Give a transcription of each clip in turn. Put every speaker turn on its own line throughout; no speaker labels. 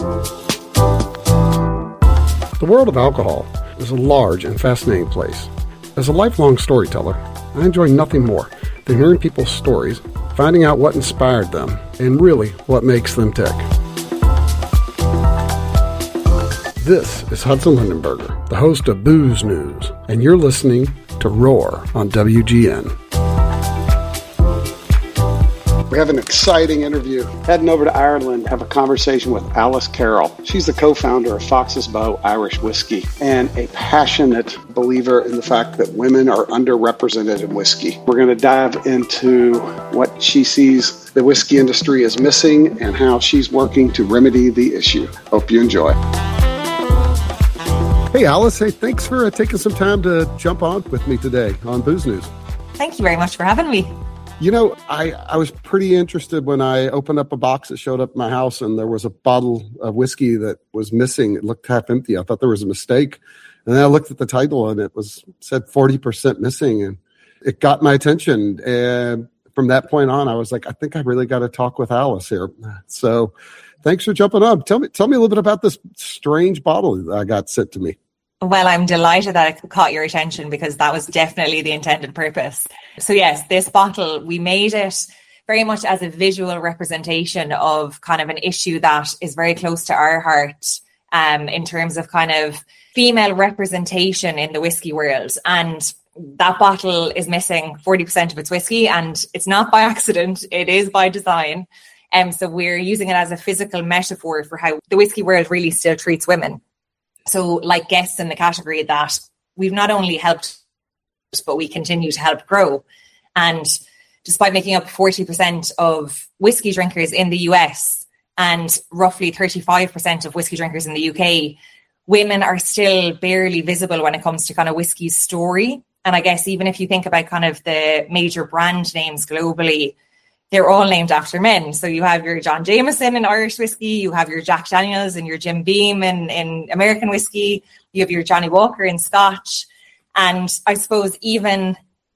The world of alcohol is a large and fascinating place. As a lifelong storyteller, I enjoy nothing more than hearing people's stories, finding out what inspired them, and really what makes them tick. This is Hudson Lindenberger, the host of Booze News, and you're listening to Roar on WGN. We have an exciting interview. Heading over to Ireland to have a conversation with Alice Carroll. She's the co-founder of Fox's Bow Irish Whiskey and a passionate believer in the fact that women are underrepresented in whiskey. We're going to dive into what she sees the whiskey industry is missing and how she's working to remedy the issue. Hope you enjoy. Hey, Alice. Hey, thanks for taking some time to jump on with me today on Booze News.
Thank you very much for having me.
You know, I was pretty interested when I opened up a box that showed up at my house and there was a bottle of whiskey that was missing. It looked half empty. I thought there was a mistake. And then I looked at the title and it said 40% missing. And it got my attention. And from that point on, I was like, I think I really got to talk with Alice here. So thanks for jumping on. Tell me a little bit about this strange bottle that I got sent to me.
Well, I'm delighted that it caught your attention because that was definitely the intended purpose. So yes, this bottle, we made it very much as a visual representation of kind of an issue that is very close to our heart in terms of kind of female representation in the whiskey world. And that bottle is missing 40% of its whiskey, and it's not by accident, it is by design. So we're using it as a physical metaphor for how the whiskey world really still treats women. So like guests in the category that we've not only helped, but we continue to help grow. And despite making up 40% of whiskey drinkers in the US and roughly 35% of whiskey drinkers in the UK, women are still barely visible when it comes to kind of whiskey's story. And I guess even if you think about kind of the major brand names globally, they're all named after men. So you have your John Jameson in Irish whiskey, you have your Jack Daniels and your Jim Beam in American whiskey, you have your Johnny Walker in Scotch. And I suppose even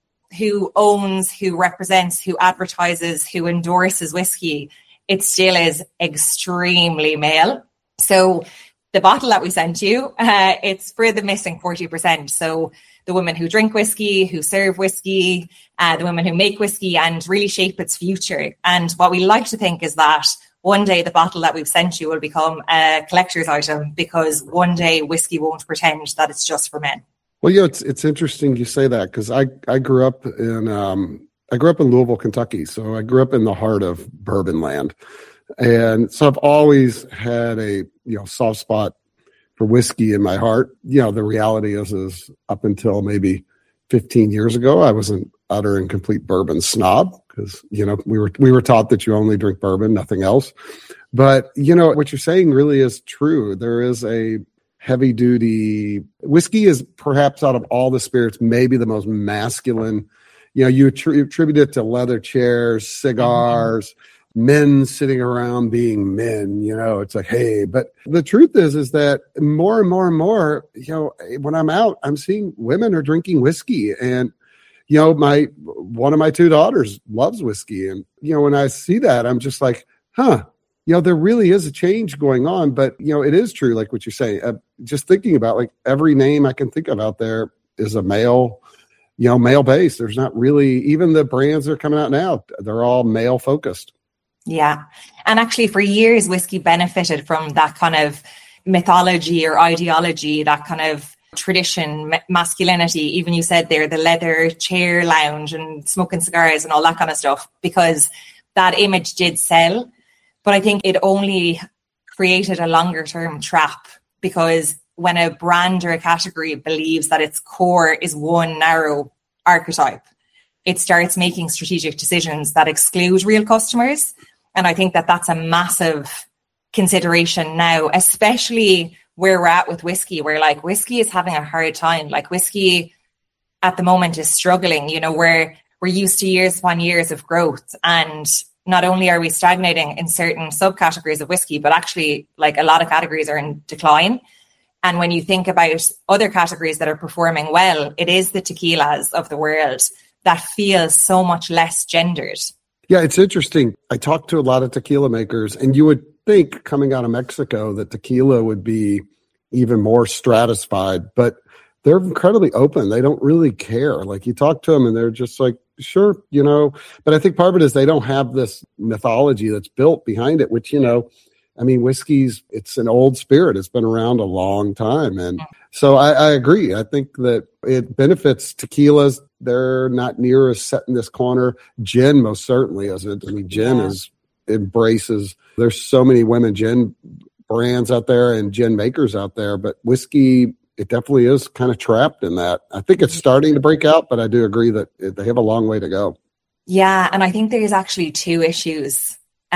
who owns, who represents, who advertises, who endorses whiskey, it still is extremely male. So the bottle that we sent you, it's for the missing 40%. So the women who drink whiskey, who serve whiskey, the women who make whiskey and really shape its future. And what we like to think is that one day the bottle that we've sent you will become a collector's item because one day whiskey won't pretend that it's just for men.
Well, yeah, it's interesting you say that because I grew up in Louisville, Kentucky. So I grew up in the heart of bourbon land. And so I've always had a soft spot for whiskey in my heart. The reality is up until maybe 15 years ago, I was an utter and complete bourbon snob because, we were taught that you only drink bourbon, nothing else. But, what you're saying really is true. There is a heavy duty whiskey is perhaps out of all the spirits, maybe the most masculine. You attribute it to leather chairs, cigars, men sitting around being men, it's like, hey, but the truth is that more and more and more, when I'm out, I'm seeing women are drinking whiskey and, one of my two daughters loves whiskey. And, when I see that, I'm just like, there really is a change going on, but, it is true. Like what you're saying, just thinking about like every name I can think of out there is a male base. There's not really, even the brands that are coming out now, they're all male focused.
Yeah. And actually for years, whiskey benefited from that kind of mythology or ideology, that kind of tradition, masculinity. Even you said there, the leather chair lounge and smoking cigars and all that kind of stuff, because that image did sell. But I think it only created a longer term trap because when a brand or a category believes that its core is one narrow archetype, it starts making strategic decisions that exclude real customers. And I think that that's a massive consideration now, especially where we're at with whiskey, where like whiskey is having a hard time. Like whiskey at the moment is struggling. We're used to years upon years of growth. And not only are we stagnating in certain subcategories of whiskey, but actually like a lot of categories are in decline. And when you think about other categories that are performing well, it is the tequilas of the world that feel so much less gendered.
Yeah, it's interesting. I talked to a lot of tequila makers, and you would think coming out of Mexico that tequila would be even more stratified, but they're incredibly open. They don't really care. Like you talk to them and they're just like, sure, but I think part of it is they don't have this mythology that's built behind it, which, whiskey's, it's an old spirit. It's been around a long time. And so I agree. I think that it benefits tequilas. They're not near as set in this corner. Gin most certainly isn't. Gin embraces, there's so many women gin brands out there and gin makers out there, but whiskey, it definitely is kind of trapped in that. I think it's starting to break out, but I do agree that they have a long way to go.
Yeah. And I think there's actually two issues.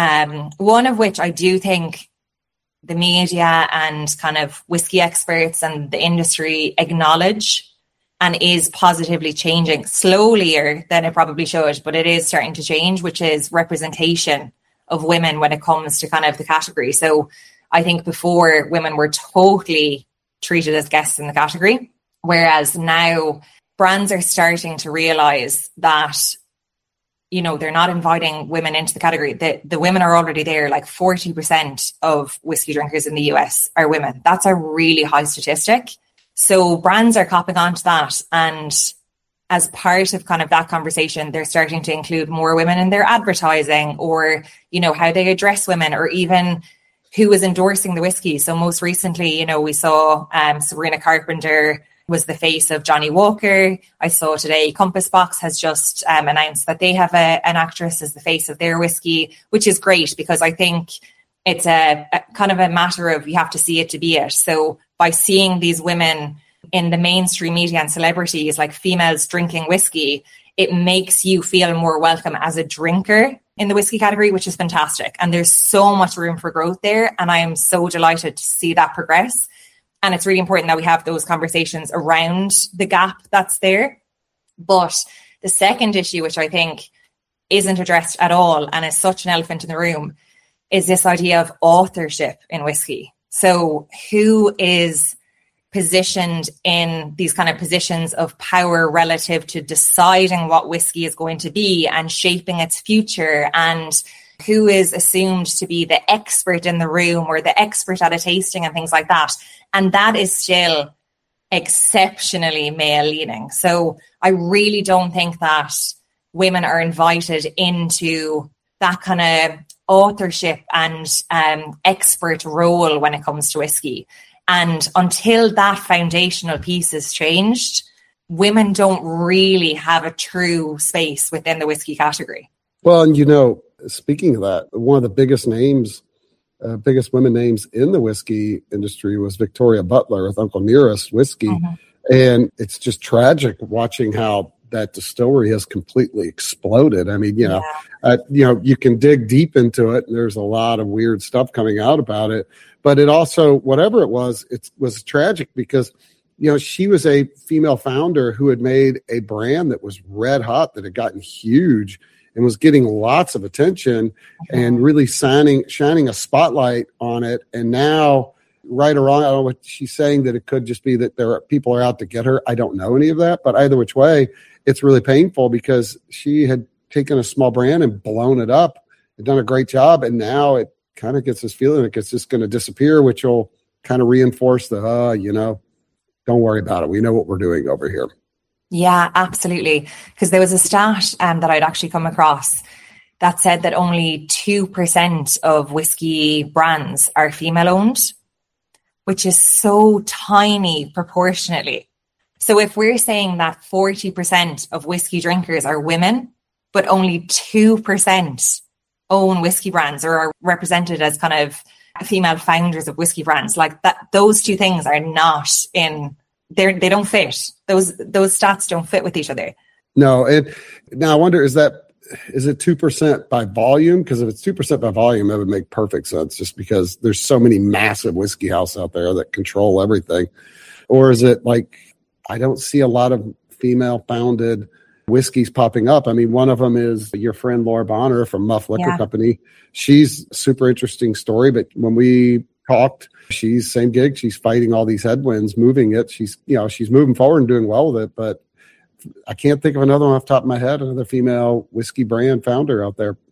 One of which I do think the media and kind of whiskey experts and the industry acknowledge and is positively changing slowlier than it probably should, but it is starting to change, which is representation of women when it comes to kind of the category. So I think before women were totally treated as guests in the category, whereas now brands are starting to realize that, they're not inviting women into the category. The women are already there. Like 40% of whiskey drinkers in the US are women. That's a really high statistic. So brands are copping onto that. And as part of kind of that conversation, they're starting to include more women in their advertising or, how they address women or even who is endorsing the whiskey. So most recently, we saw Sabrina Carpenter was the face of Johnny Walker. I saw today Compass Box has just announced that they have an actress as the face of their whiskey, which is great because I think it's a kind of a matter of you have to see it to be it. So by seeing these women in the mainstream media and celebrities like females drinking whiskey, it makes you feel more welcome as a drinker in the whiskey category, which is fantastic. And there's so much room for growth there. And I am so delighted to see that progress. And it's really important that we have those conversations around the gap that's there. But the second issue, which I think isn't addressed at all and is such an elephant in the room, is this idea of authorship in whiskey. So who is positioned in these kind of positions of power relative to deciding what whiskey is going to be and shaping its future, and who is assumed to be the expert in the room or the expert at a tasting and things like that. And that is still exceptionally male leaning. So I really don't think that women are invited into that kind of authorship and expert role when it comes to whiskey. And until that foundational piece is changed, women don't really have a true space within the whiskey category.
Well, and speaking of that, one of the biggest women names in the whiskey industry was Victoria Butler with Uncle Nearest Whiskey. Mm-hmm. And it's just tragic watching how that distillery has completely exploded. I mean, you can dig deep into it. And there's a lot of weird stuff coming out about it. But it also, whatever it was tragic because, she was a female founder who had made a brand that was red hot, that had gotten huge and was getting lots of attention and really shining a spotlight on it. And now, right or wrong, I don't know what she's saying, that it could just be that people are out to get her. I don't know any of that, but either which way, it's really painful because she had taken a small brand and blown it up and done a great job. And now it kind of gets this feeling like it's just going to disappear, which will kind of reinforce don't worry about it. We know what we're doing over here.
Yeah, absolutely. Because there was a stat that I'd actually come across that said that only 2% of whiskey brands are female owned, which is so tiny proportionately. So if we're saying that 40% of whiskey drinkers are women, but only 2% own whiskey brands or are represented as kind of female founders of whiskey brands, like that, those two things are not in there. They don't fit. Those stats don't fit with each other.
No. And now I wonder, is it 2% by volume? Because if it's 2% by volume, that would make perfect sense just because there's so many massive whiskey houses out there that control everything. Or is it like, I don't see a lot of female founded whiskeys popping up. I mean, one of them is your friend Laura Bonner from Muff Liquor Company. She's a super interesting story, but when we talked, she's same gig. She's fighting all these headwinds, moving it. She's moving forward and doing well with it, but I can't think of another one off the top of my head, another female whiskey brand founder out there.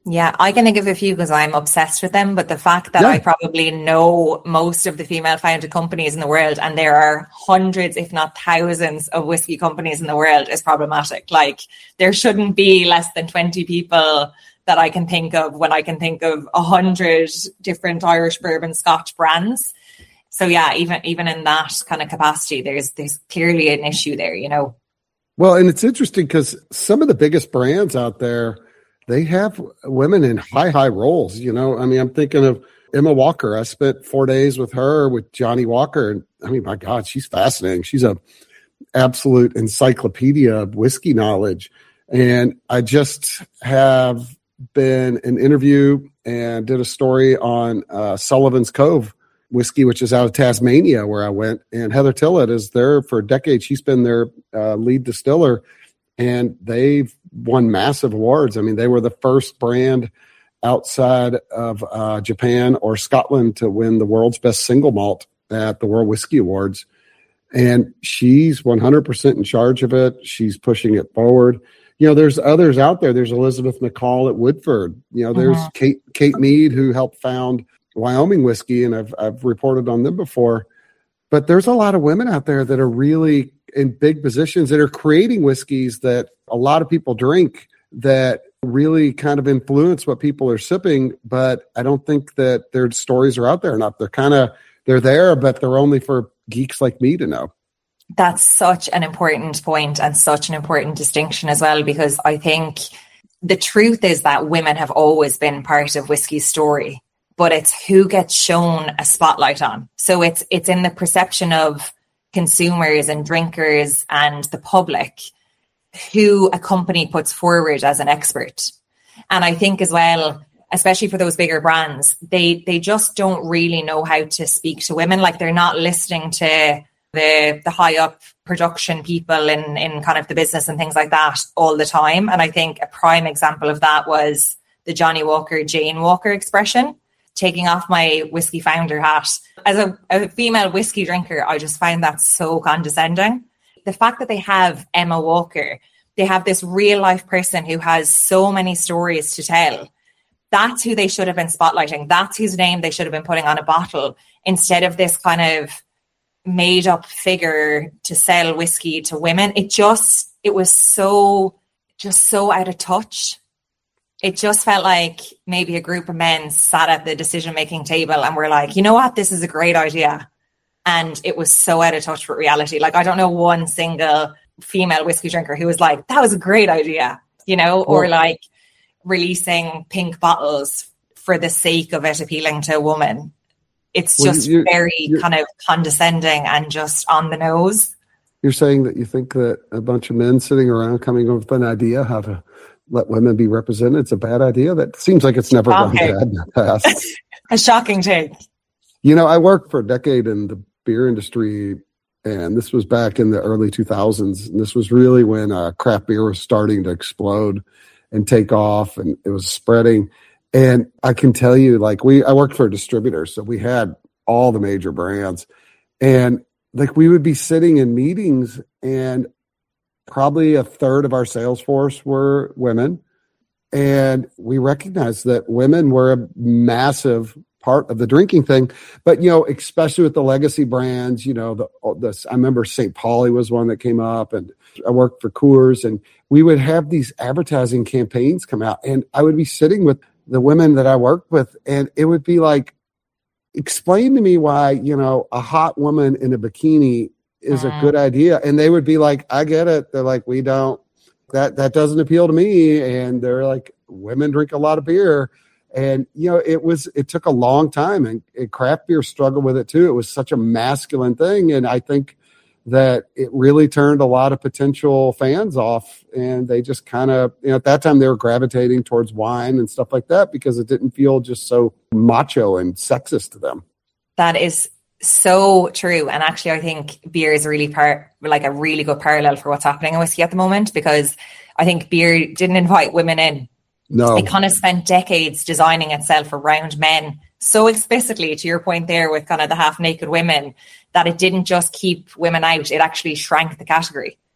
Yeah, I can think of a few because I'm obsessed with them. But the fact that I probably know most of the female founded companies in the world, and there are hundreds, if not thousands, of whiskey companies in the world is problematic. Like, there shouldn't be less than 20 people that I can think of when I can think of 100 different Irish bourbon Scotch brands. So yeah, even in that kind of capacity, there's clearly an issue there, you know.
Well, and it's interesting because some of the biggest brands out there, they have women in high roles, you know. I mean, I'm thinking of Emma Walker. I spent 4 days with her, with Johnnie Walker. And I mean, my God, she's fascinating. She's a absolute encyclopedia of whiskey knowledge. And I just have been an interview and did a story on Sullivan's Cove whiskey, which is out of Tasmania, where I went. And Heather Tillett is there for a decade. She's been their lead distiller. And they've won massive awards. I mean, they were the first brand outside of Japan or Scotland to win the world's best single malt at the World Whiskey Awards. And she's 100% in charge of it. She's pushing it forward. You know, there's others out there. There's Elizabeth McCall at Woodford. You know, there's Kate Mead, who helped found Wyoming Whiskey, and I've reported on them before. But there's a lot of women out there that are really in big positions that are creating whiskeys that a lot of people drink that really kind of influence what people are sipping. But I don't think that their stories are out there enough. They're there, but they're only for geeks like me to know.
That's such an important point and such an important distinction as well, because I think the truth is that women have always been part of whiskey's story, but it's who gets shown a spotlight on. So it's in the perception of consumers and drinkers and the public who a company puts forward as an expert. And I think as well, especially for those bigger brands, they just don't really know how to speak to women. Like, they're not listening to the high up production people in kind of the business and things like that all the time. And I think a prime example of that was the Johnnie Walker, Jane Walker expression. Taking off my whiskey founder hat. As a female whiskey drinker, I just find that so condescending. The fact that they have Emma Walker, they have this real life person who has so many stories to tell. That's who they should have been spotlighting. That's whose name they should have been putting on a bottle, instead of this kind of made up figure to sell whiskey to women. It was so out of touch. It just felt like maybe a group of men sat at the decision-making table and were like, you know what, this is a great idea. And it was so out of touch with reality. Like, I don't know one single female whiskey drinker who was like, that was a great idea, you know, or like releasing pink bottles for the sake of it appealing to a woman. It's just very kind of condescending and just on the nose.
You're saying that you think that a bunch of men sitting around coming up with an idea how to let women be represented, it's a bad idea? That seems like it's never gone bad in the past.
A shocking take.
You know, I worked for a decade in the beer industry, and this was back in the early 2000s. And this was really when craft beer was starting to explode and take off, and it was spreading. And I can tell you, like, I worked for a distributor, so we had all the major brands. And like, we would be sitting in meetings, and probably a third of our sales force were women. And we recognized that women were a massive part of the drinking thing. But, you know, especially with the legacy brands, you know, I remember St. Pauli was one that came up, and I worked for Coors, and we would have these advertising campaigns come out, and I would be sitting with the women that I worked with, and it would be like, explain to me why, you know, a hot woman in a bikini is a good idea. And they would be like, I get it. They're like, we don't, that doesn't appeal to me. And they're like, women drink a lot of beer. And, you know, it took a long time, and craft beer struggled with it too. It was such a masculine thing. And I think that it really turned a lot of potential fans off, and they just kind of, you know, at that time they were gravitating towards wine and stuff like that because it didn't feel just so macho and sexist to them.
That is so true. And actually, I think beer is really a really good parallel for what's happening in whiskey at the moment, because I think beer didn't invite women in.
No.
It kind of spent decades designing itself around men so explicitly, to your point there with kind of the half naked women, that it didn't just keep women out, it actually shrank the category.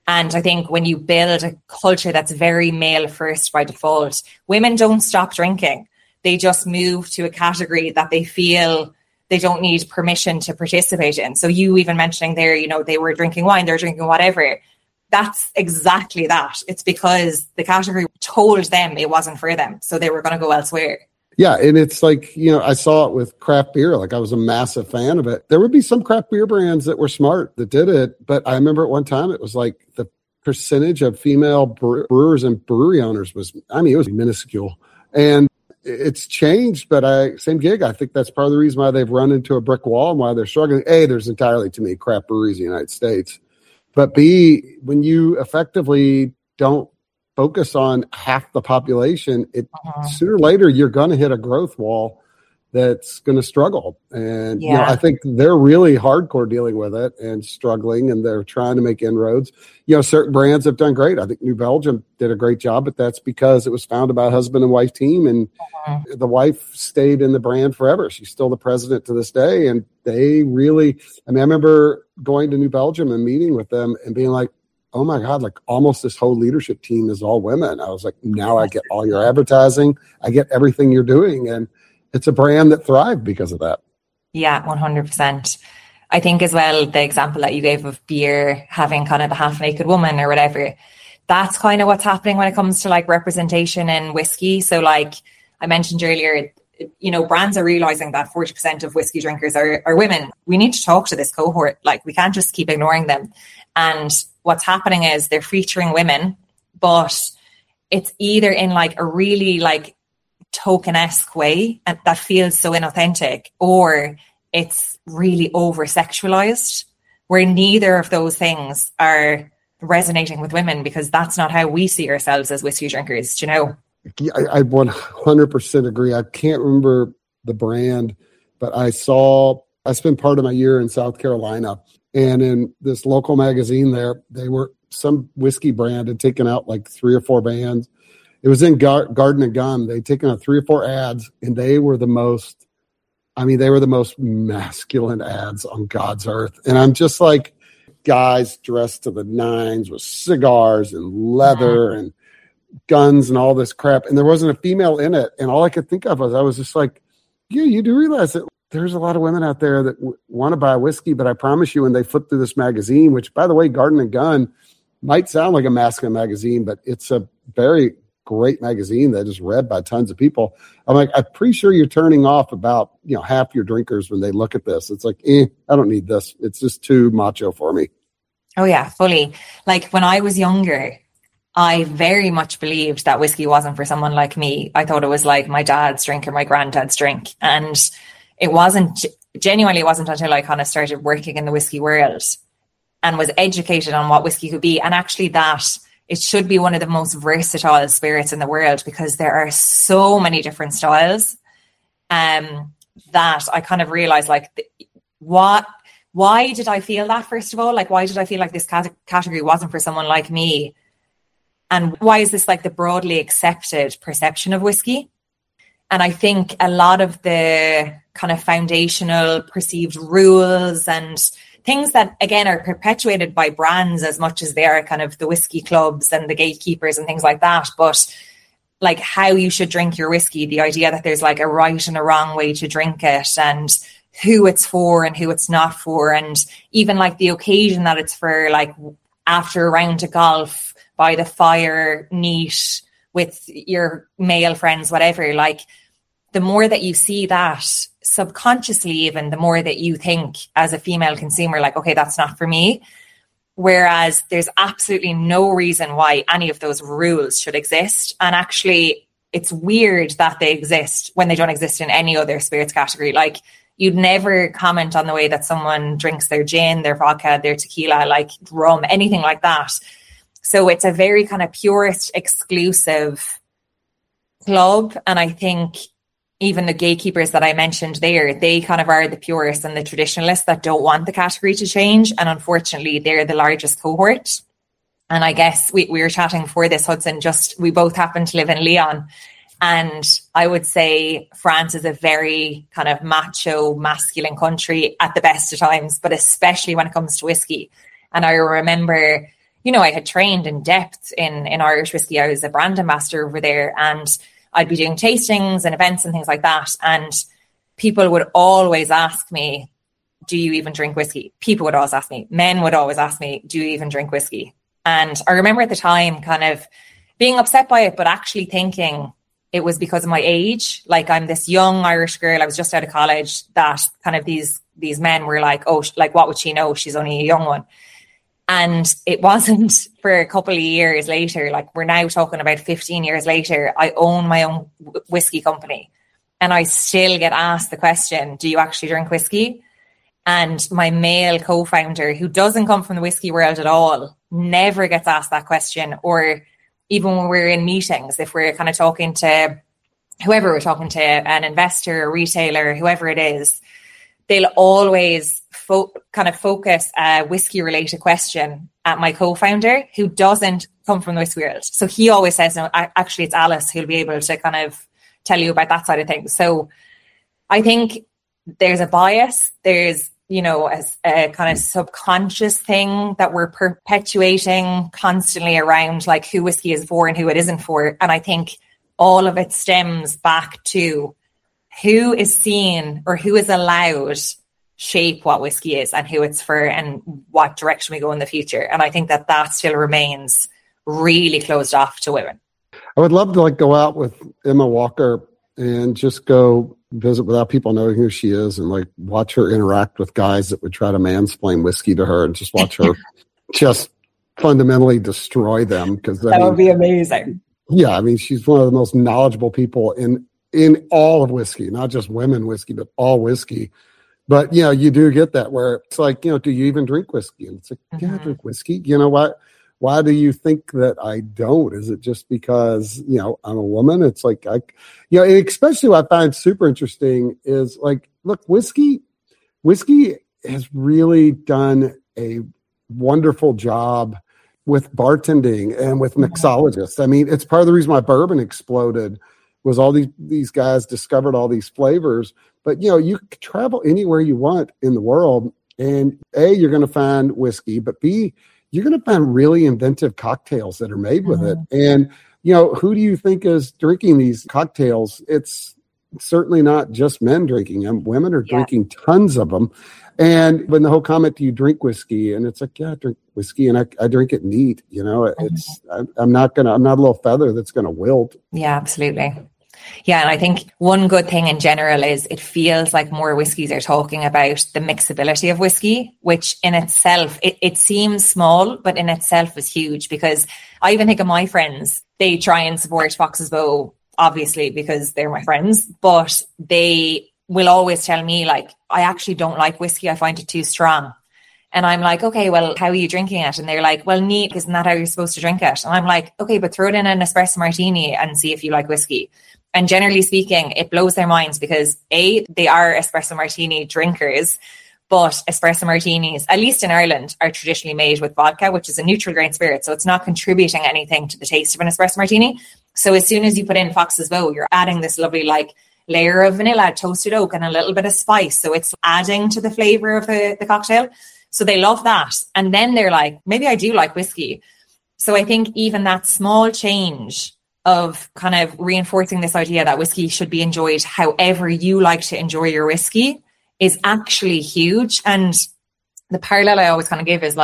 And I think when you build a culture that's very male first by default, women don't stop drinking. They just move to a category that they feel they don't need permission to participate in. So you even mentioning there, you know, they were drinking wine, they're drinking whatever. That's exactly that. It's because the category told them it wasn't for them. So they were going to go elsewhere.
Yeah. And it's like, you know, I saw it with craft beer. Like I was a massive fan of it. There would be some craft beer brands that were smart that did it. But I remember at one time it was like the percentage of female brewers and brewery owners was, I mean, it was minuscule. And it's changed, but same gig. I think that's part of the reason why they've run into a brick wall and why they're struggling. A, there's entirely too many craft breweries in the United States. But B, when you effectively don't focus on half the population, sooner or later you're going to hit a growth wall that's going to struggle. And you know, I think they're really hardcore dealing with it and struggling, and they're trying to make inroads. You know, certain brands have done great. I think New Belgium did a great job, but that's because it was founded by a husband and wife team, and the wife stayed in the brand forever. She's still the president to this day. And they really, I mean, I remember going to New Belgium and meeting with them and being like, oh my God, like almost this whole leadership team is all women. I was like, now I get all your advertising. I get everything you're doing. And it's a brand that thrived because of that.
Yeah, 100%. I think as well, the example that you gave of beer having kind of the half naked woman or whatever, that's kind of what's happening when it comes to like representation in whiskey. So like I mentioned earlier, you know, brands are realizing that 40% of whiskey drinkers are women. We need to talk to this cohort. Like we can't just keep ignoring them. And what's happening is they're featuring women, but it's either in like a really like token-esque way and that feels so inauthentic, or it's really over-sexualized, where neither of those things are resonating with women, because that's not how we see ourselves as whiskey drinkers, do you know?
I 100% agree. I can't remember the brand, but I spent part of my year in South Carolina, and in this local magazine there, some whiskey brand had taken out like 3 or 4 bands. It was in Garden and Gun. They'd taken out 3 or 4 ads, and they were the most masculine ads on God's earth. And I'm just like, guys dressed to the nines with cigars and leather and guns and all this crap. And there wasn't a female in it. And all I could think of was, I was just like, yeah, you do realize that there's a lot of women out there that want to buy whiskey, but I promise you, when they flip through this magazine, which by the way, Garden and Gun might sound like a masculine magazine, but it's a very great magazine that is read by tons of people. I'm like, I'm pretty sure you're turning off about, you know, half your drinkers when they look at this. It's like, I don't need this. It's just too macho for me.
Oh yeah, fully. Like when I was younger, I very much believed that whiskey wasn't for someone like me. I thought it was like my dad's drink or my granddad's drink. And it wasn't until I kind of started working in the whiskey world and was educated on what whiskey could be. And actually that it should be one of the most versatile spirits in the world, because there are so many different styles that I kind of realized, like, why did I feel that, first of all? Like, why did I feel like this category wasn't for someone like me? And why is this like the broadly accepted perception of whiskey? And I think a lot of the kind of foundational perceived rules and things that, again, are perpetuated by brands as much as they are kind of the whiskey clubs and the gatekeepers and things like that. But like how you should drink your whiskey, the idea that there's like a right and a wrong way to drink it, and who it's for and who it's not for, and even like the occasion that it's for, like after a round of golf by the fire, neat with your male friends, whatever. Like the more that you see that subconsciously, even the more that you think as a female consumer, like, okay, that's not for me. Whereas there's absolutely no reason why any of those rules should exist. And actually, it's weird that they exist when they don't exist in any other spirits category. Like, you'd never comment on the way that someone drinks their gin, their vodka, their tequila, like rum, anything like that. So it's a very kind of purist, exclusive club. And I think even the gatekeepers that I mentioned there, they kind of are the purists and the traditionalists that don't want the category to change. And unfortunately, they're the largest cohort. And I guess we were chatting before this, Hudson, we both happen to live in Lyon. And I would say France is a very kind of macho, masculine country at the best of times, but especially when it comes to whiskey. And I remember, I had trained in depth in Irish whiskey. I was a brand ambassador over there, and I'd be doing tastings and events and things like that. And people would always ask me, do you even drink whiskey? People would always ask me, men would always ask me, do you even drink whiskey? And I remember at the time kind of being upset by it, but actually thinking it was because of my age. Like, I'm this young Irish girl, I was just out of college, that kind of these men were like, oh, like, what would she know? She's only a young one. And it wasn't for a couple of years later, like we're now talking about 15 years later, I own my own whiskey company. And I still get asked the question, do you actually drink whiskey? And my male co-founder, who doesn't come from the whiskey world at all, never gets asked that question. Or even when we're in meetings, if we're kind of talking to whoever we're talking to, an investor, a retailer, whoever it is, they'll always kind of focus a whiskey related question at my co-founder, who doesn't come from the whiskey world. So he always says, no, actually it's Alice who'll be able to kind of tell you about that side of things. So I think there's a bias. There's, a kind of subconscious thing that we're perpetuating constantly around like who whiskey is for and who it isn't for. And I think all of it stems back to who is seen or who is allowed shape what whiskey is and who it's for and what direction we go in the future. And I think that still remains really closed off to women.
I would love to go out with Emma Walker and just go visit without people knowing who she is and watch her interact with guys that would try to mansplain whiskey to her and just watch her just fundamentally destroy them. Because
that would be amazing.
Yeah. I mean, she's one of the most knowledgeable people in all of whiskey, not just women whiskey, but all whiskey. But, you do get that where it's like, do you even drink whiskey? And it's like, yeah, I drink whiskey. You know what? Why do you think that I don't? Is it just because, I'm a woman? It's like, and especially what I find super interesting is look, whiskey has really done a wonderful job with bartending and with mixologists. I mean, it's part of the reason why bourbon exploded was all these guys discovered all these flavors. But, you can travel anywhere you want in the world, and A, you're going to find whiskey, but B, you're going to find really inventive cocktails that are made with it. And, who do you think is drinking these cocktails? It's certainly not just men drinking them. Women are drinking tons of them. And when the whole comment, do you drink whiskey? And it's like, yeah, I drink whiskey and I drink it neat. I'm not a little feather that's going to wilt.
Yeah, absolutely. Yeah, and I think one good thing in general is it feels like more whiskies are talking about the mixability of whiskey, which in itself, it seems small, but in itself is huge. Because I even think of my friends, they try and support Fox's Bow, obviously, because they're my friends, but they will always tell me I actually don't like whiskey. I find it too strong. And I'm like, okay, well, how are you drinking it? And they're like, well, neat, isn't that how you're supposed to drink it? And I'm like, okay, but throw it in an espresso martini and see if you like whiskey. And generally speaking, it blows their minds because A, they are espresso martini drinkers, but espresso martinis, at least in Ireland, are traditionally made with vodka, which is a neutral grain spirit. So it's not contributing anything to the taste of an espresso martini. So as soon as you put in Fox's Bow, you're adding this lovely layer of vanilla, toasted oak, and a little bit of spice. So it's adding to the flavor of the cocktail. So they love that. And then they're like, maybe I do like whiskey. So I think even that small change of kind of reinforcing this idea that whiskey should be enjoyed however you like to enjoy your whiskey is actually huge. And the parallel I always kind of give is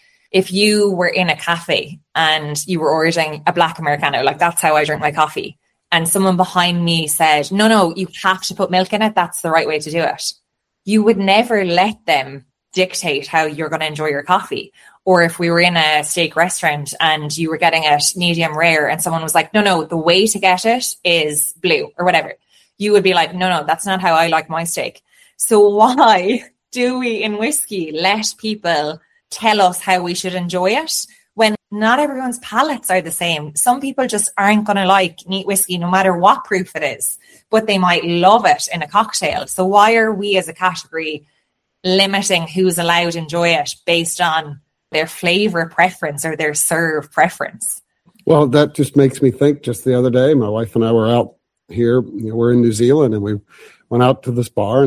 if you were in a cafe and you were ordering a black Americano, that's how I drink my coffee. And someone behind me said, no, you have to put milk in it. That's the right way to do it. You would never let them dictate how you're going to enjoy your coffee. Or if we were in a steak restaurant and you were getting it medium rare and someone was like, no, the way to get it is blue or whatever. You would be like, no, that's not how I like my steak. So why do we in whiskey let people tell us how we should enjoy it when not everyone's palates are the same? Some people just aren't going to like neat whiskey no matter what proof it is, but they might love it in a cocktail. So why are we as a category limiting who's allowed to enjoy it based on their flavor preference or their serve preference?
Well, that just makes me think. Just the other day, my wife and I were out here. We're in New Zealand, and we went out to this bar, and they had a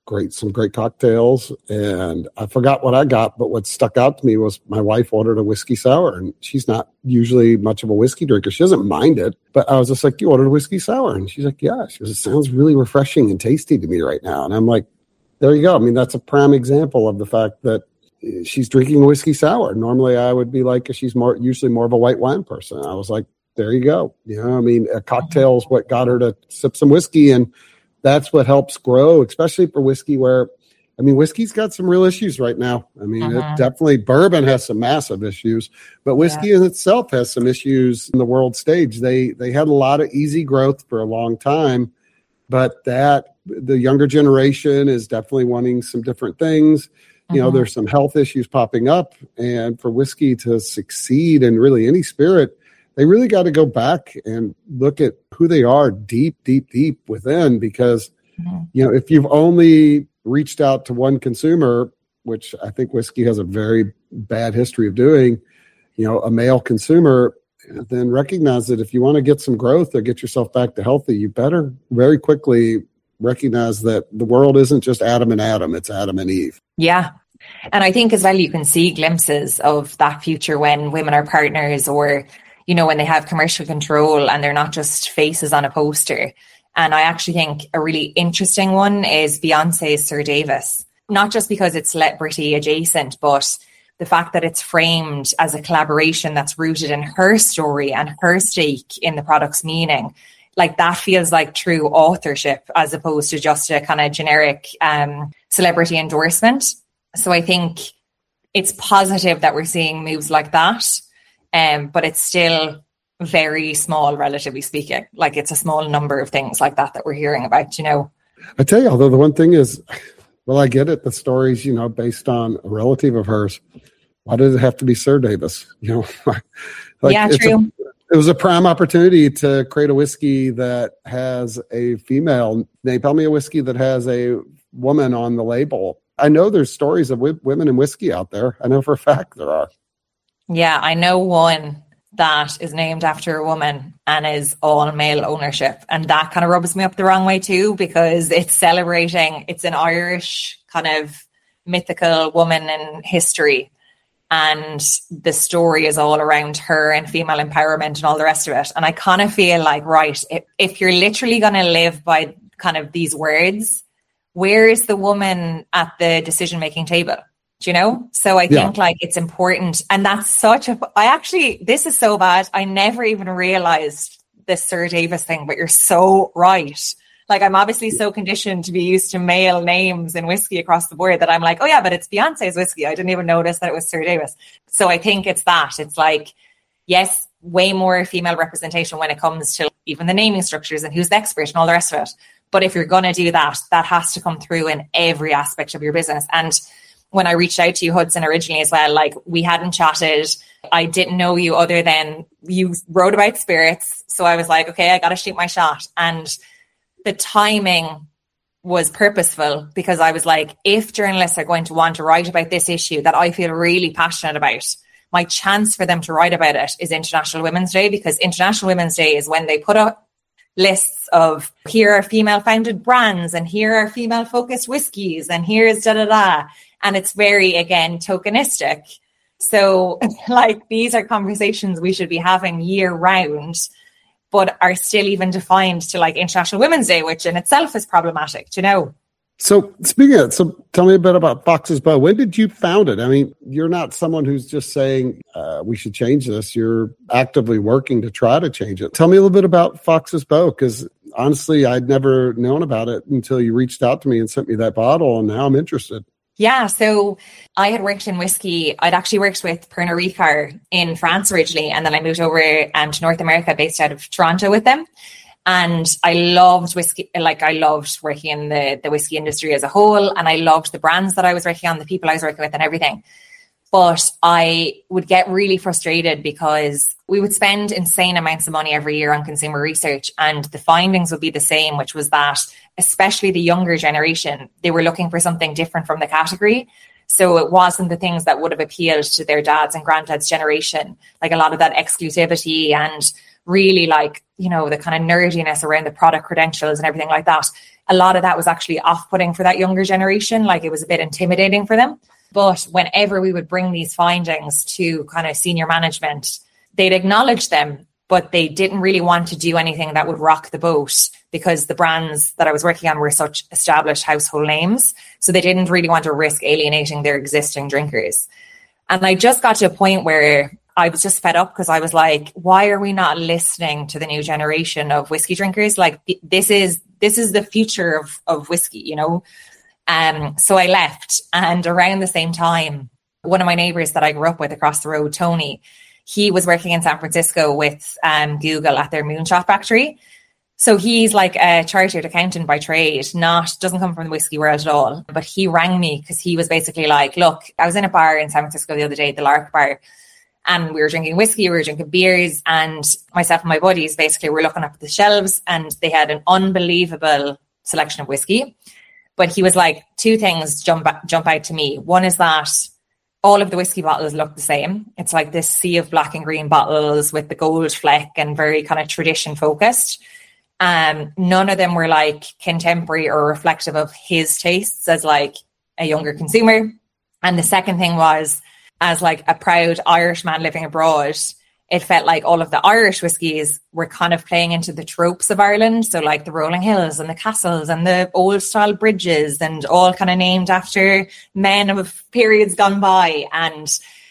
some great cocktails. And I forgot what I got, but what stuck out to me was my wife ordered a whiskey sour, and she's not usually much of a whiskey drinker. She doesn't mind it, but I was just like, you ordered a whiskey sour? And she's like, yeah. She goes, it sounds really refreshing and tasty to me right now. And I'm like, there you go. I mean, that's a prime example of the fact that she's drinking a whiskey sour. Normally I would be like, she's usually more of a white wine person. I was like, there you go. You know, I mean, a cocktail is what got her to sip some whiskey, and that's what helps grow, especially for whiskey where, I mean, whiskey's got some real issues right now. I mean, it definitely, bourbon has some massive issues, but whiskey in itself has some issues in the world stage. They had a lot of easy growth for a long time, but the younger generation is definitely wanting some different things. You know, there's some health issues popping up, and for whiskey to succeed in really any spirit, they really got to go back and look at who they are deep, deep, deep within, because, you know, if you've only reached out to one consumer, which I think whiskey has a very bad history of doing, you know, a male consumer, then recognize that if you want to get some growth or get yourself back to healthy, you better very quickly recognize that the world isn't just Adam and Adam, it's Adam and Eve.
Yeah. And I think as well, you can see glimpses of that future when women are partners, or, you know, when they have commercial control and they're not just faces on a poster. And I actually think a really interesting one is Beyonce's Sir Davis, not just because it's celebrity adjacent, but the fact that it's framed as a collaboration that's rooted in her story and her stake in the product's meaning. Like, that feels like true authorship as opposed to just a kind of generic celebrity endorsement. So I think it's positive that we're seeing moves like that, but it's still very small, relatively speaking. Like, it's a small number of things like that we're hearing about, you know.
I tell you, although the one thing is, well, I get it. The story's, you know, based on a relative of hers. Why does it have to be Sir Davis? You know, like,
yeah, true.
It was a prime opportunity to create a whiskey that has a female name. Tell me a whiskey that has a woman on the label. I know there's stories of women in whiskey out there. I know for a fact there are.
Yeah, I know one that is named after a woman and is all male ownership. And that kind of rubs me up the wrong way too, because it's celebrating, it's an Irish kind of mythical woman in history. And the story is all around her and female empowerment and all the rest of it. And I kind of feel like, right, if you're literally going to live by kind of these words, where is the woman at the decision-making table? Do you know? So I think like it's important. And that's this is so bad. I never even realized this Sir Davis thing, but you're so right. Like, I'm obviously so conditioned to be used to male names in whiskey across the board that I'm like, oh yeah, but it's Beyonce's whiskey. I didn't even notice that it was Sir Davis. So I think it's that. It's like, yes, way more female representation when it comes to even the naming structures and who's the expert and all the rest of it. But if you're going to do that, that has to come through in every aspect of your business. And when I reached out to you, Hudson, originally as well, like, we hadn't chatted. I didn't know you other than you wrote about spirits. So I was like, okay, I got to shoot my shot. And the timing was purposeful, because I was like, if journalists are going to want to write about this issue that I feel really passionate about, my chance for them to write about it is International Women's Day, because International Women's Day is when they put up lists of, here are female founded brands and here are female focused whiskies and here's da-da-da. And it's very, again, tokenistic. So like, these are conversations we should be having year round, but are still even defined to like International Women's Day, which in itself is problematic, you know?
So speaking of, tell me a bit about Fox's Bow. When did you found it? I mean, you're not someone who's just saying we should change this. You're actively working to try to change it. Tell me a little bit about Fox's Bow, because honestly, I'd never known about it until you reached out to me and sent me that bottle, and now I'm interested.
Yeah, so I had worked in whiskey. I'd actually worked with Pernod Ricard in France originally, and then I moved over to North America, based out of Toronto with them. And I loved whiskey. Like, I loved working in the whiskey industry as a whole. And I loved the brands that I was working on, the people I was working with and everything. But I would get really frustrated because we would spend insane amounts of money every year on consumer research. And the findings would be the same, which was that especially the younger generation, they were looking for something different from the category. So it wasn't the things that would have appealed to their dads and granddads' generation, like a lot of that exclusivity and really, like, you know, the kind of nerdiness around the product credentials and everything like that. a lot of that was actually off-putting for that younger generation. Like, it was a bit intimidating for them. But whenever we would bring these findings to kind of senior management, they'd acknowledge them, but they didn't really want to do anything that would rock the boat, because the brands that I was working on were such established household names. So they didn't really want to risk alienating their existing drinkers. And I just got to a point where I was just fed up, because I was like, why are we not listening to the new generation of whiskey drinkers? Like, this is the future of whiskey, you know? So I left, and around the same time, one of my neighbors that I grew up with across the road, Tony, he was working in San Francisco with Google at their moonshot factory. So he's like a chartered accountant by trade, doesn't come from the whiskey world at all. But he rang me because he was basically like, look, I was in a bar in San Francisco the other day, the Lark Bar, and we were drinking whiskey, we were drinking beers, and myself and my buddies basically were looking up at the shelves, and they had an unbelievable selection of whiskey. But he was like, two things jump out to me. One is that all of the whiskey bottles look the same. It's like this sea of black and green bottles with the gold fleck and very kind of tradition focused. None of them were like contemporary or reflective of his tastes as like a younger consumer. And the second thing was, as like a proud Irish man living abroad, it felt like all of the Irish whiskies were kind of playing into the tropes of Ireland. So like the rolling hills and the castles and the old style bridges, and all kind of named after men of periods gone by. And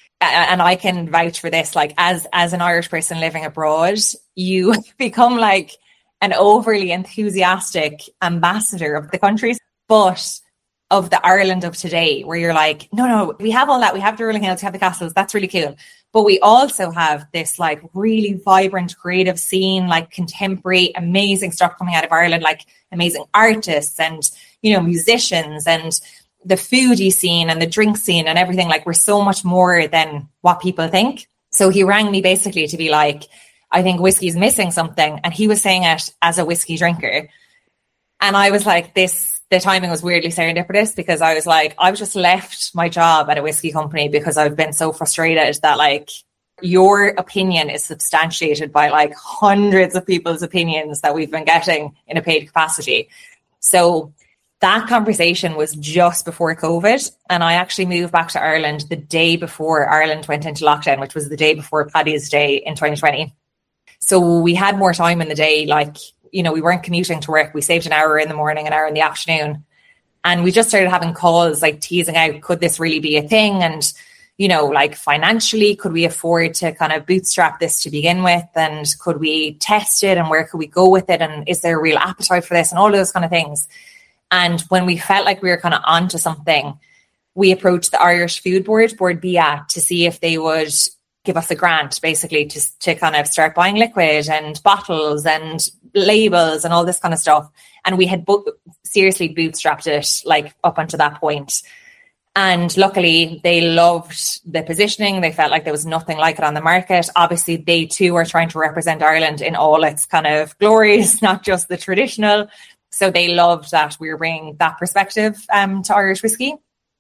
I can vouch for this, like as an Irish person living abroad, you become like an overly enthusiastic ambassador of the countries, but of the Ireland of today, where you're like, no, we have all that. We have the rolling hills, we have the castles. That's really cool. But we also have this like really vibrant, creative scene, like contemporary, amazing stuff coming out of Ireland, like amazing artists and, you know, musicians, and the foodie scene and the drink scene and everything. Like, we're so much more than what people think. So he rang me basically to be like, I think whiskey's missing something. And he was saying it as a whiskey drinker. And I was like, the timing was weirdly serendipitous, because I was like, I've just left my job at a whiskey company because I've been so frustrated that like your opinion is substantiated by like hundreds of people's opinions that we've been getting in a paid capacity. So that conversation was just before COVID. And I actually moved back to Ireland the day before Ireland went into lockdown, which was the day before Paddy's Day in 2020. So we had more time in the day, like, you know, we weren't commuting to work. We saved an hour in the morning, an hour in the afternoon. And we just started having calls, like teasing out, could this really be a thing? And, you know, like financially, could we afford to kind of bootstrap this to begin with? And could we test it? And where could we go with it? And is there a real appetite for this? And all those kind of things. And when we felt like we were kind of onto something, we approached the Irish Food Board, Board BIA, to see if they would give us a grant, basically, to kind of start buying liquid and bottles and labels and all this kind of stuff. And we had seriously bootstrapped it like up until that point. And luckily they loved the positioning. They felt like there was nothing like it on the market. Obviously they too are trying to represent Ireland in all its kind of glories, not just the traditional. So they loved that we were bringing that perspective to Irish whiskey.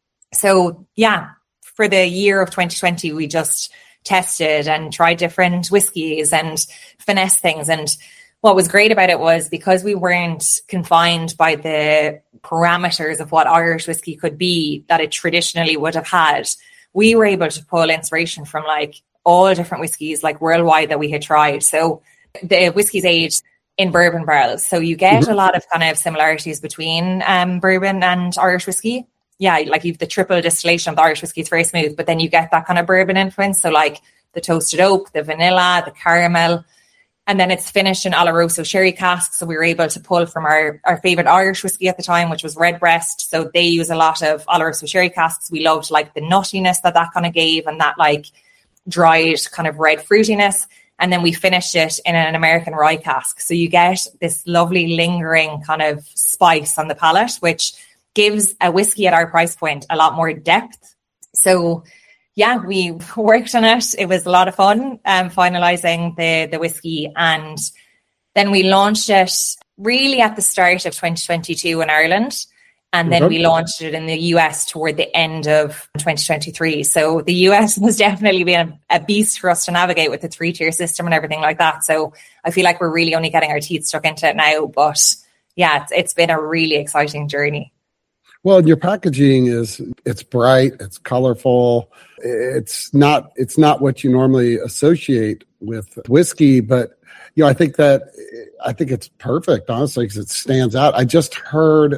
So yeah, for the year of 2020, we just tested and tried different whiskies and finesse things. And what was great about it was, because we weren't confined by the parameters of what Irish whiskey could be that it traditionally would have had, we were able to pull inspiration from like all different whiskies like worldwide that we had tried. So the whiskey's aged in bourbon barrels. So you get a lot of kind of similarities between bourbon and Irish whiskey. Yeah, like you've the triple distillation of the Irish whiskey, it's very smooth, but then you get that kind of bourbon influence. So like the toasted oak, the vanilla, the caramel, and then it's finished in Oloroso sherry casks. So we were able to pull from our favorite Irish whiskey at the time, which was Redbreast. So they use a lot of Oloroso sherry casks. We loved like the nuttiness that kind of gave, and that like dried kind of red fruitiness. And then we finished it in an American rye cask. So you get this lovely lingering kind of spice on the palate, which gives a whiskey at our price point a lot more depth. So yeah, we worked on it. It was a lot of fun finalizing the whiskey. And then we launched it really at the start of 2022 in Ireland. And then we launched it in the US toward the end of 2023. So the US has definitely been a beast for us to navigate with the 3-tier system and everything like that. So I feel like we're really only getting our teeth stuck into it now. But yeah, it's been a really exciting journey.
Well, your packaging it's bright, it's colorful. It's not what you normally associate with whiskey, but I think it's perfect, honestly, because it stands out. I just heard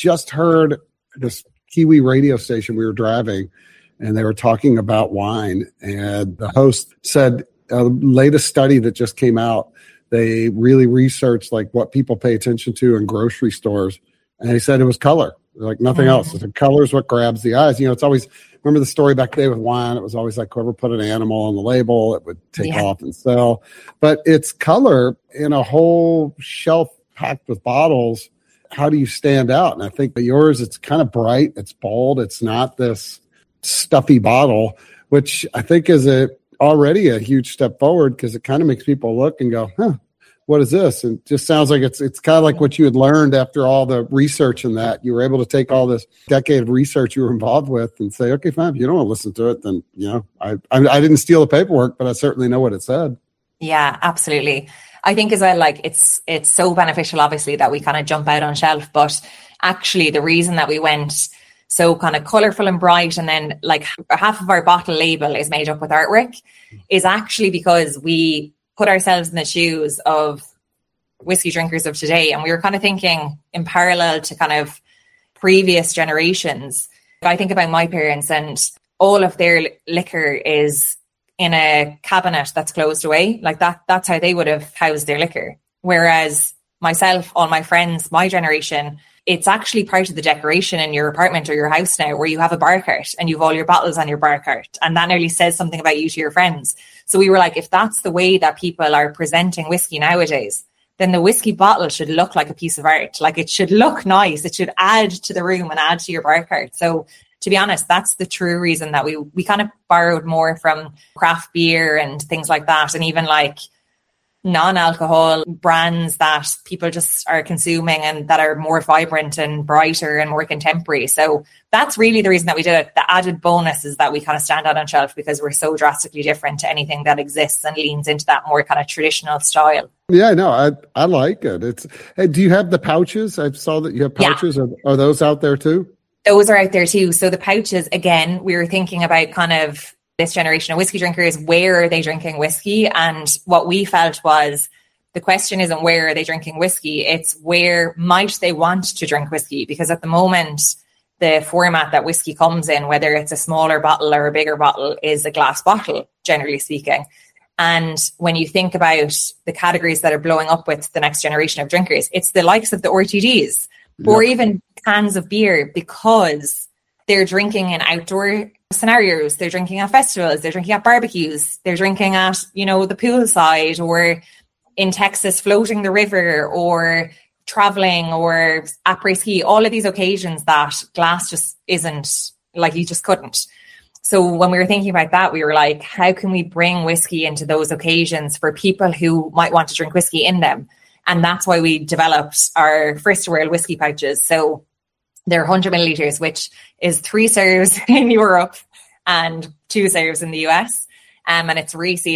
this Kiwi radio station we were driving, and they were talking about wine, and the host said latest study that just came out, they really researched like what people pay attention to in grocery stores, and they said it was color. Like nothing else. The color is what grabs the eyes. It's always, remember the story back today with wine, it was always like whoever put an animal on the label, it would take off and sell. But it's color in a whole shelf packed with bottles. How do you stand out? And I think that yours, it's kind of bright, it's bold, it's not this stuffy bottle, which I think is already a huge step forward, because it kind of makes people look and go, what is this? And it just sounds like it's kind of like what you had learned after all the research and that you were able to take all this decade of research you were involved with and say, okay, fine, if you don't want to listen to it, then, I didn't steal the paperwork, but I certainly know what it said.
Yeah, absolutely. I think as well, like it's so beneficial, obviously, that we kind of jump out on shelf, but actually the reason that we went so kind of colorful and bright, and then like half of our bottle label is made up with artwork, is actually because we put ourselves in the shoes of whiskey drinkers of today. And we were kind of thinking in parallel to kind of previous generations. I think about my parents, and all of their liquor is in a cabinet that's closed away. Like that's how they would have housed their liquor. Whereas myself, all my friends, my generation, it's actually part of the decoration in your apartment or your house now, where you have a bar cart and you've all your bottles on your bar cart. And that nearly says something about you to your friends. So we were like, if that's the way that people are presenting whiskey nowadays, then the whiskey bottle should look like a piece of art. Like it should look nice. It should add to the room and add to your bar cart. So to be honest, that's the true reason that we kind of borrowed more from craft beer and things like that. And even like non-alcohol brands that people just are consuming and that are more vibrant and brighter and more contemporary. So that's really the reason that we did it. The added bonus is that we kind of stand out on shelf because we're so drastically different to anything that exists and leans into that more kind of traditional style.
Yeah, no, I like it. Hey, do you have the pouches? I saw that you have pouches. Yeah. Are those out there too?
Those are out there too. So the pouches, again, we were thinking about kind of this generation of whiskey drinkers, where are they drinking whiskey? And what we felt was the question isn't where are they drinking whiskey, it's where might they want to drink whiskey? Because at the moment, the format that whiskey comes in, whether it's a smaller bottle or a bigger bottle, is a glass bottle, generally speaking. And when you think about the categories that are blowing up with the next generation of drinkers, it's the likes of the RTDs or even cans of beer, because they're drinking in outdoor scenarios, they're drinking at festivals, they're drinking at barbecues, they're drinking at, the poolside, or in Texas floating the river, or traveling, or après ski, all of these occasions that glass just isn't, like, you just couldn't. So when we were thinking about that, we were like, how can we bring whiskey into those occasions for people who might want to drink whiskey in them? And that's why we developed our first world whiskey pouches. So they're 100 milliliters, which is 3 serves in Europe and 2 serves in the US. And it's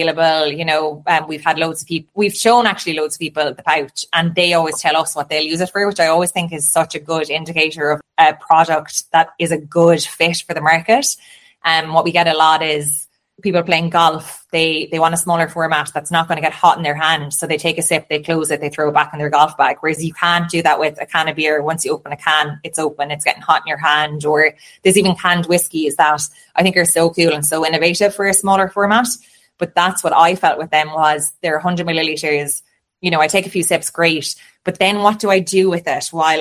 resealable. We've had loads of people, we've shown actually loads of people the pouch, and they always tell us what they'll use it for, which I always think is such a good indicator of a product that is a good fit for the market. What we get a lot is people playing golf. They want a smaller format that's not going to get hot in their hand. So they take a sip, they close it, they throw it back in their golf bag. Whereas you can't do that with a can of beer. Once you open a can, it's open, it's getting hot in your hand. Or there's even canned whiskeys that I think are so cool and so innovative for a smaller format. But that's what I felt with them, was they're 100 milliliters. I take a few sips, great. But then what do I do with it while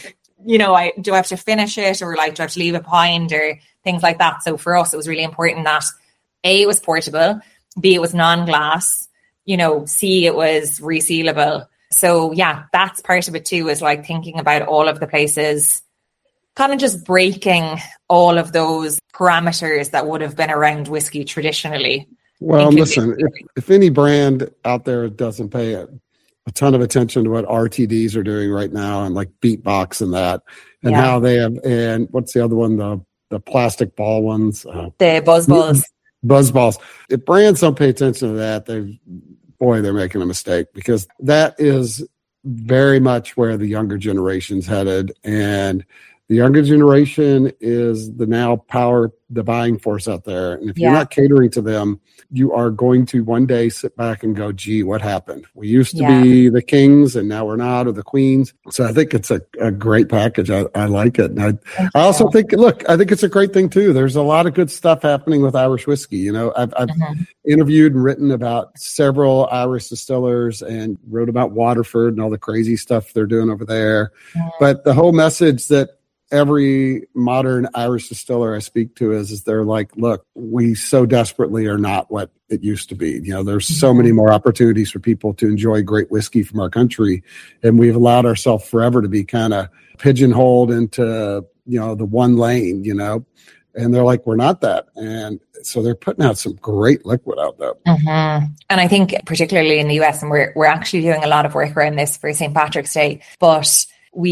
do I have to finish it, or like, do I have to leave it behind, or things like that? So for us, it was really important that A, it was portable, B, it was non-glass, C, it was resealable. So yeah, that's part of it too, is like thinking about all of the places, kind of just breaking all of those parameters that would have been around whiskey traditionally.
Well, listen, if any brand out there doesn't pay a ton of attention to what RTDs are doing right now, and like Beatbox and that, and how they have, and what's the other one, the plastic ball ones,
the buzz balls. If
brands don't pay attention to that, they're making a mistake, because that is very much where the younger generation's headed. And the younger generation is the buying force out there. And if you're not catering to them, you are going to one day sit back and go, gee, what happened? We used to be the kings and now we're not, or the queens. So I think it's a great package. I like it. And I also think it's a great thing too. There's a lot of good stuff happening with Irish whiskey. You know, I've interviewed and written about several Irish distillers and wrote about Waterford and all the crazy stuff they're doing over there. But the whole message that every modern Irish distiller I speak to is they're like, look, we so desperately are not what it used to be. You know, there's so many more opportunities for people to enjoy great whiskey from our country. And we've allowed ourselves forever to be kind of pigeonholed into, you know, the one lane, you know, and they're like, we're not that. And so they're putting out some great liquid out there.
And I think particularly in the US, and we're actually doing a lot of work around this for St. Patrick's Day, but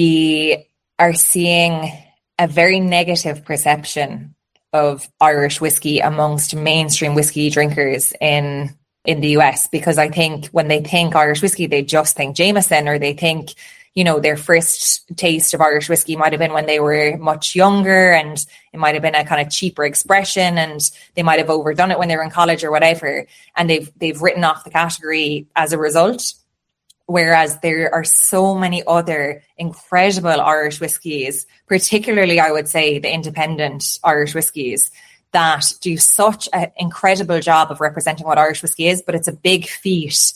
we are seeing a very negative perception of Irish whiskey amongst mainstream whiskey drinkers in the US, because I think when they think Irish whiskey, they just think Jameson, or they think, you know, their first taste of Irish whiskey might have been when they were much younger, and it might have been a kind of cheaper expression, and they might have overdone it when they were in college or whatever, and they've written off the category as a result. Whereas there are so many other incredible Irish whiskies, particularly, I would say, the independent Irish whiskies, that do such an incredible job of representing what Irish whiskey is. But it's a big feat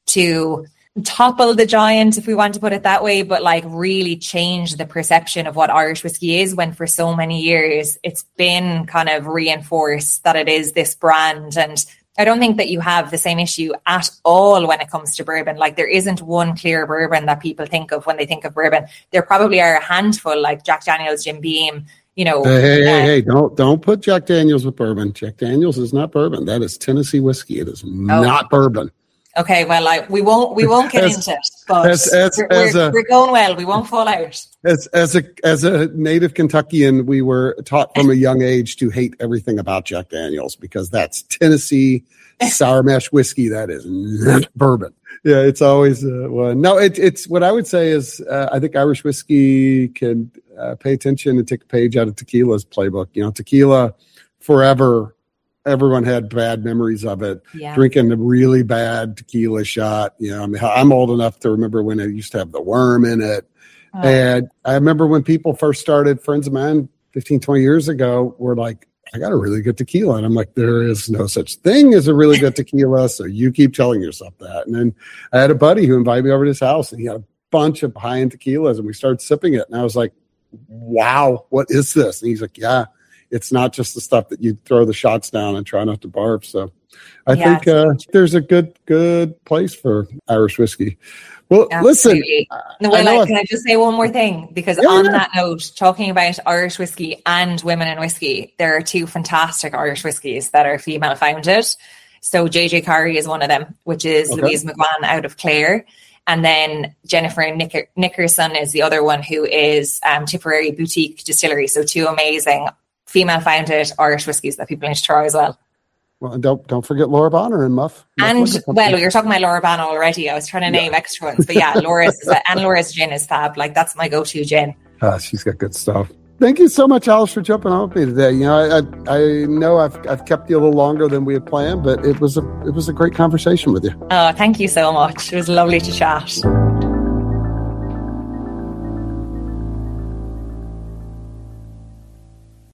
to topple the giant, if we want to put it that way, but like really change the perception of what Irish whiskey is, when for so many years it's been kind of reinforced that it is this brand. And I don't think that you have the same issue at all when it comes to bourbon. Like, there isn't one clear bourbon that people think of when they think of bourbon. There probably are a handful, like Jack Daniel's, Jim Beam, you know.
Hey, don't put Jack Daniel's with bourbon. Jack Daniel's is not bourbon. That is Tennessee whiskey. It is not bourbon.
Okay, well, we won't get into it, but we're going well. We won't fall out.
As a native Kentuckian, we were taught from a young age to hate everything about Jack Daniel's, because that's Tennessee sour mash whiskey. That is not bourbon. Yeah, it's always one. No, it's what I would say is I think Irish whiskey can pay attention and take a page out of tequila's playbook. You know, tequila forever. Everyone had bad memories of it. Drinking a really bad tequila shot. You know, I mean, I'm old enough to remember when it used to have the worm in it. And I remember when people first started, friends of mine 15, 20 years ago were like, I got a really good tequila. And I'm like, there is no such thing as a really good tequila. So you keep telling yourself that. And then I had a buddy who invited me over to his house, and he had a bunch of high-end tequilas, and we started sipping it. And I was like, wow, what is this? And he's like, yeah. It's not just the stuff that you throw the shots down and try not to barf. So I think there's a good place for Irish whiskey. Well, absolutely. Listen.
Can I just say one more thing? Because on that note, talking about Irish whiskey and women in whiskey, there are two fantastic Irish whiskies that are female founded. So JJ Carey is one of them, which is Louise McGuan out of Clare. And then Jennifer Nickerson is the other one, who is Tipperary Boutique Distillery. So two amazing female-founded Irish whiskies that people need to try as well.
Well, and don't forget Laura Bonner and Muff.
And, well, you're talking about Laura Bonner already. I was trying to name extra ones. But yeah, Laura's gin is fab. Like, that's my go-to gin.
She's got good stuff. Thank you so much, Alice, for jumping on with me today. You know, I know I've kept you a little longer than we had planned, but it was a great conversation with you.
Oh, thank you so much. It was lovely to chat.